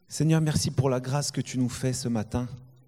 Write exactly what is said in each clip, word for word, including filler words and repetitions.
Seigneur, merci pour la grâce que tu nous fais ce matin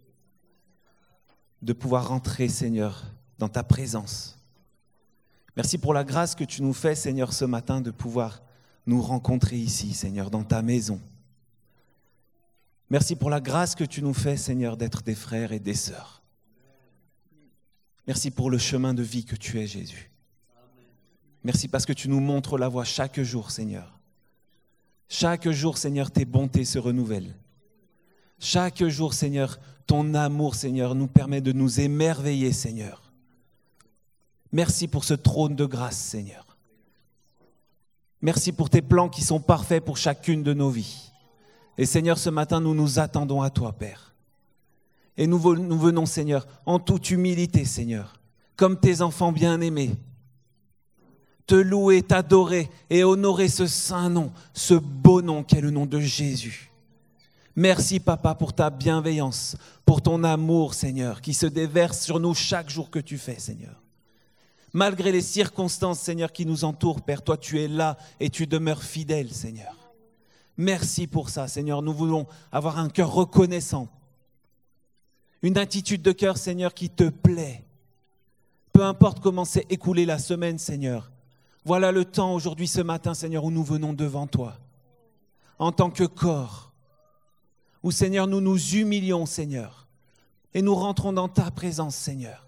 de pouvoir rentrer, Seigneur, dans ta présence. Merci pour la grâce que tu nous fais, Seigneur, ce matin de pouvoir nous rencontrer ici, Seigneur, dans ta maison. Merci pour la grâce que tu nous fais, Seigneur, d'être des frères et des sœurs. Merci pour le chemin de vie que tu es, Jésus. Merci parce que tu nous montres la voie chaque jour, Seigneur. Chaque jour, Seigneur, tes bontés se renouvellent. Chaque jour, Seigneur, ton amour, Seigneur, nous permet de nous émerveiller, Seigneur. Merci pour ce trône de grâce, Seigneur. Merci pour tes plans qui sont parfaits pour chacune de nos vies. Et Seigneur, ce matin, nous nous attendons à toi, Père. Et nous, nous venons, Seigneur, en toute humilité, Seigneur, comme tes enfants bien-aimés, te louer, t'adorer et honorer ce saint nom, ce beau nom qu'est le nom de Jésus. Merci, Papa, pour ta bienveillance, pour ton amour, Seigneur, qui se déverse sur nous chaque jour que tu fais, Seigneur. Malgré les circonstances, Seigneur, qui nous entourent, Père, toi, tu es là et tu demeures fidèle, Seigneur. Merci pour ça, Seigneur. Nous voulons avoir un cœur reconnaissant, une attitude de cœur, Seigneur, qui te plaît. Peu importe comment s'est écoulée la semaine, Seigneur. Voilà le temps aujourd'hui, ce matin, Seigneur, où nous venons devant toi, en tant que corps, où, Seigneur, nous nous humilions, Seigneur, et nous rentrons dans ta présence, Seigneur.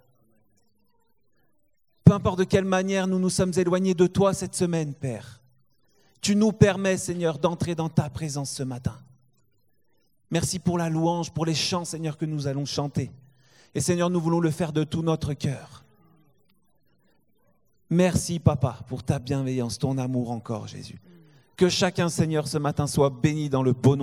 Peu importe de quelle manière nous nous sommes éloignés de toi cette semaine, Père, tu nous permets, Seigneur, d'entrer dans ta présence ce matin. Merci pour la louange, pour les chants, Seigneur, que nous allons chanter. Et Seigneur, nous voulons le faire de tout notre cœur. Merci, Papa, pour ta bienveillance, ton amour encore, Jésus. Que chacun, Seigneur, ce matin soit béni dans le beau nom